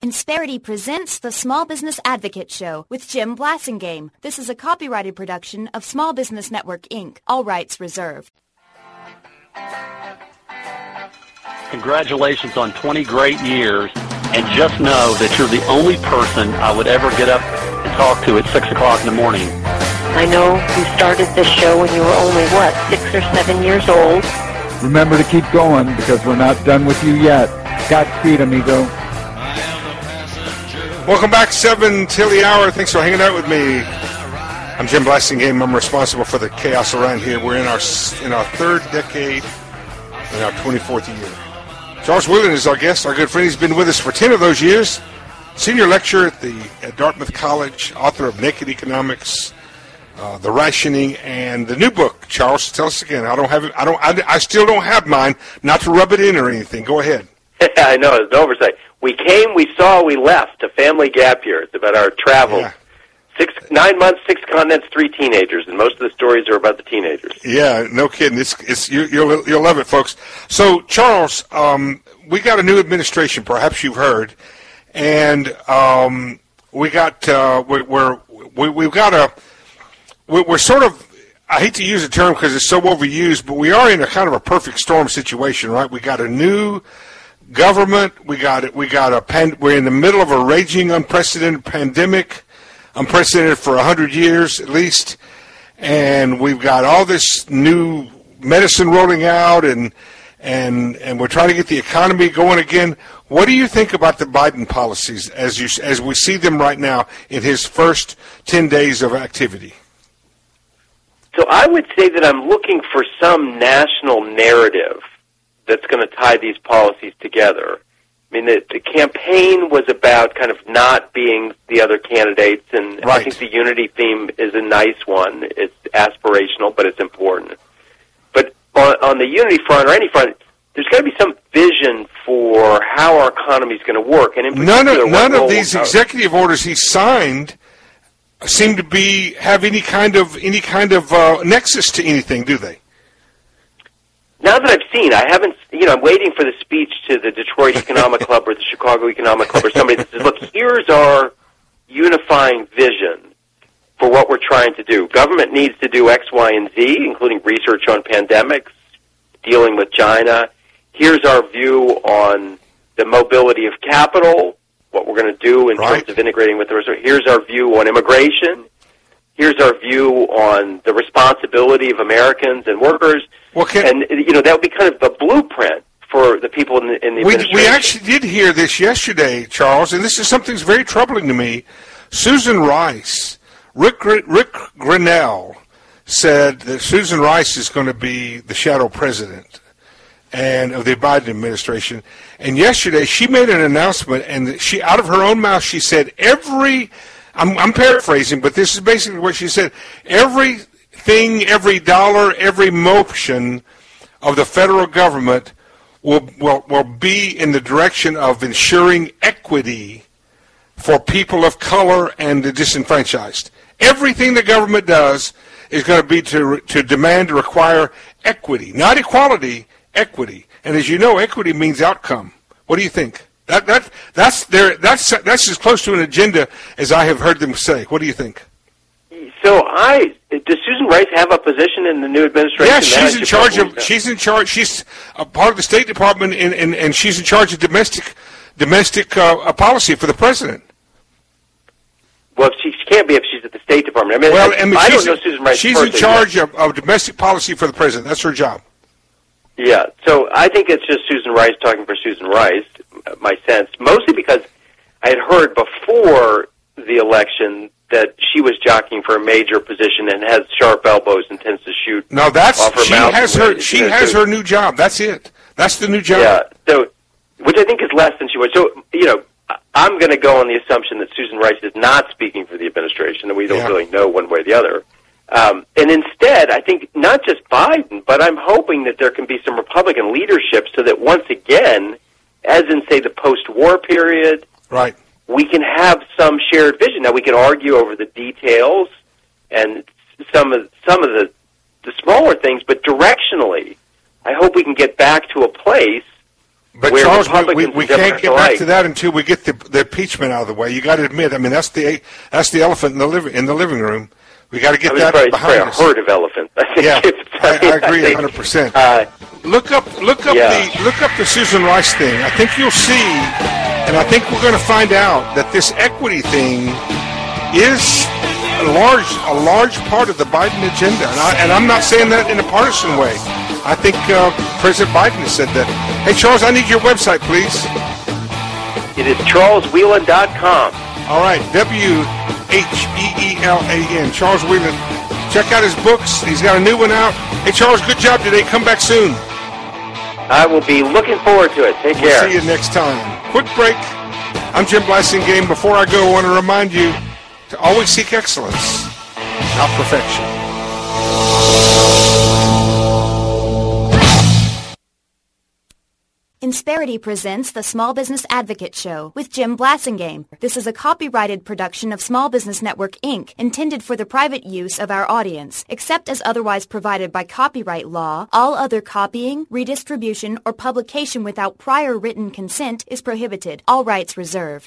Insperity presents the Small Business Advocate Show with Jim Blasingame. This is a copyrighted production of Small Business Network, Inc. All rights reserved. Congratulations on 20 great years, and just know that you're the only person I would ever get up and talk to at 6 o'clock in the morning. I know you started this show when you were only, 6 or 7 years old? Remember to keep going, because we're not done with you yet. Godspeed, amigo. Welcome back, 7 till the hour. Thanks for hanging out with me. I'm Jim Blasingame. I'm responsible for the chaos around here. We're in our third decade, in our 24th year. Charles Whelan is our guest, our good friend. He's been with us for 10 of those years. Senior lecturer at Dartmouth College, author of Naked Economics, The Rationing, and the new book. Charles, tell us again. I still don't have mine. Not to rub it in or anything. Go ahead. I know, it's an oversight. We came, we saw, we left. A family gap year. It's about our travels. Yeah. 9 months, 6 continents, 3 teenagers, and most of the stories are about the teenagers. Yeah, no kidding. You'll love it, folks. So, Charles, we got a new administration. Perhaps you've heard, and we're sort of. I hate to use the term because it's so overused, but we are in a kind of a perfect storm situation, right? We got a new government. We're in the middle of a raging, unprecedented pandemic, unprecedented for 100 years at least, and we've got all this new medicine rolling out, and we're trying to get the economy going again. What do you think about the Biden policies as we see them right now in his first 10 days of activity? So I would say that I'm looking for some national narrative that's going to tie these policies together. I mean, the campaign was about kind of not being the other candidates, and right. I think the unity theme is a nice one. It's aspirational, but it's important. But on the unity front, or any front, there's got to be some vision for how our economy is going to work. And in particular, none of these executive orders he signed seem to have any kind of nexus to anything, do they? Now that I've seen, I'm waiting for the speech to the Detroit Economic Club or the Chicago Economic Club or somebody that says, look, here's our unifying vision for what we're trying to do. Government needs to do X, Y, and Z, including research on pandemics, dealing with China. Here's our view on the mobility of capital, what we're going to do in terms of integrating with the research. Here's our view on immigration. Here's our view on the responsibility of Americans and workers. That would be kind of the blueprint for the people in the administration. We actually did hear this yesterday, Charles, and this is something that's very troubling to me. Susan Rice, Rick Grinnell said that Susan Rice is going to be the shadow president and of the Biden administration. And yesterday she made an announcement, and she, out of her own mouth, she said I'm paraphrasing, but this is basically what she said. Everything, every dollar, every motion of the federal government will be in the direction of ensuring equity for people of color and the disenfranchised. Everything the government does is going to be to demand, to require equity, not equality, equity. And as you know, equity means outcome. What do you think? That's as close to an agenda as I have heard them say. What do you think? So does Susan Rice have a position in the new administration? Yes, she's in charge. She's a part of the State Department, and she's in charge of domestic policy for the president. Well, she can't be if she's at the State Department. I don't know Susan Rice. She's in charge of domestic policy for the president. That's her job. Yeah, so I think it's just Susan Rice talking for Susan Rice, my sense, mostly because I had heard before the election that she was jockeying for a major position and has sharp elbows and tends to shoot. No, she has her new job. That's it. That's the new job. Yeah, so which I think is less than she was. So, I'm going to go on the assumption that Susan Rice is not speaking for the administration, and we don't really know one way or the other. And instead, I think not just Biden, but I'm hoping that there can be some Republican leadership so that once again, as in, say, the post-war period, right, we can have some shared vision. Now, we can argue over the details and some of the smaller things, but directionally, I hope we can get back to a place But where Charles, Republicans we and can't Democrats get back alike. to that until we get the impeachment out of the way. You got to admit, I mean, that's the elephant in the living room. We got to get that it's behind probably us. a herd of elephants. I think Yeah, I agree think, 100%. Look up Yeah. the Susan Rice thing. I think you'll see, and I think we're going to find out that this equity thing is a large part of the Biden agenda. And I'm not saying that in a partisan way. I think President Biden has said that. Hey, Charles, I need your website, please. It is charleswhelan.com. All right, WHEELAN, Charles Whelan. Check out his books. He's got a new one out. Hey, Charles, good job today. Come back soon. I will be looking forward to it. Take care. We'll see you next time. Quick break. I'm Jim Blasingame. Before I go, I want to remind you to always seek excellence, not perfection. Insperity presents the Small Business Advocate Show with Jim Blasingame. This is a copyrighted production of Small Business Network, Inc., intended for the private use of our audience. Except as otherwise provided by copyright law, all other copying, redistribution, or publication without prior written consent is prohibited. All rights reserved.